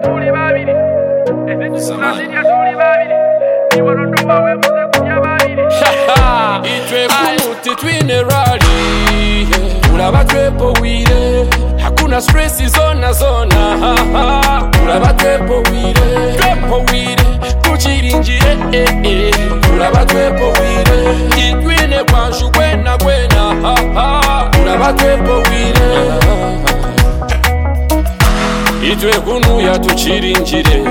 tuli babiri. Ezitu tunazija tuli babiri. Ni warondo wawe muze kujya babiri. Itwe kumuti twine rally. Ulaba twepo wire. Hakuna stressi zona. Ulaba twepo wire. Twepo wire. Kuchirinjire Ulaba twepo wire. Itwine kwanshu kwena. Ulaba twepo wire. Itwe kunu ya tuchirinjire.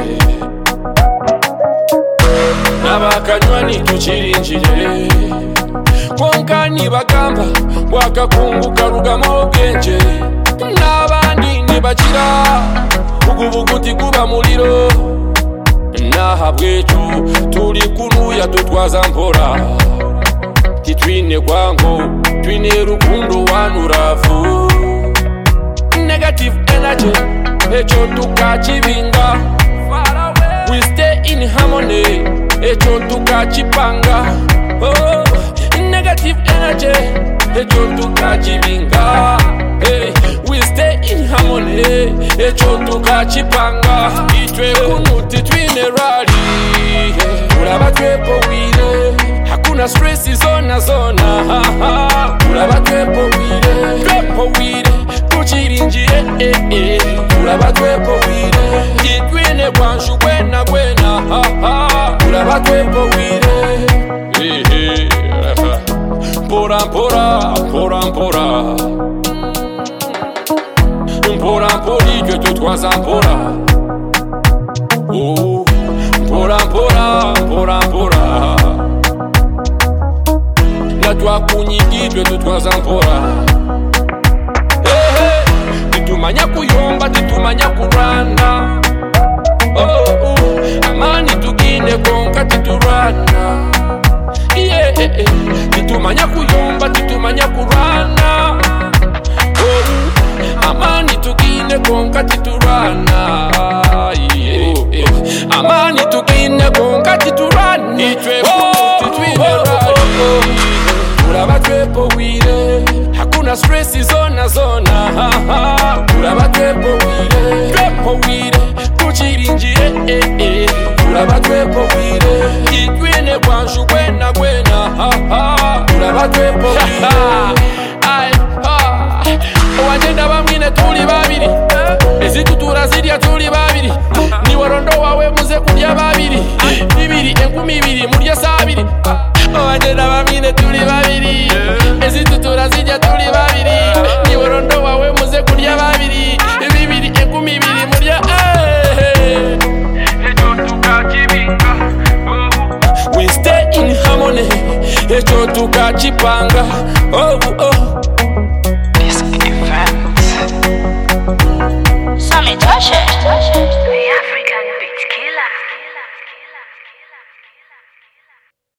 Nabakanywani tuchirinjire. Konkani bagamba wakakunguka rugamo bwenje. Nabandi nibakira ugubuguti kuba muliro. Naha bwetu tuli kunuya tutwaza mpora. Titwine kwango twine rukundo wanurafu. Negative energy echo tukachibinga. We stay in harmony echo tukachipanga. Oh, negative energy echo tukachibinga. Hey, we stay in harmony echo tukachipanga. Itwe kunuti twine rally. Ulaba twepo wire. Hakuna stressi zona. Ulaba twepo wire. Twepo wire. Kuchirinjire Ulaba twepo wire. Itwine kwanshu kwena. Ulaba twepo wire. Mpora itwe tutwaza mpora. Oh, mpora natwakunyigidwe tutwaza mpora. Titumanya kuyomba titumanya kurana. Amani tugine konka titurana. Titumanya kuyomba titumanya kurana. Amani tugine konka titurana. Amani tugine konka titurana. Itwe twine rally. Ulaba twepo wire. Hakuna stressi zona. Ulaba twepo wire. Twepo wire. Kuchirinjire Ulaba twepo wire. Itwine kwanshu kwena. Ulaba twepo wire. Owajenda bamwine tuli babiri. Ezitu turazirya tuli babiri. Ni warondo wawe muze kulya babiri. Bibiri enkumi ibiri murya sabiri. Owajenda bamwine tuli babiri. Ezitu turazirya tuli babiri. Ni warondo wawe muze kulya babiri. Bibiri enkumi ibiri murya. Echo tukachibinga. We stay in harmony. Echo tukachipanga. Sammy, touch it.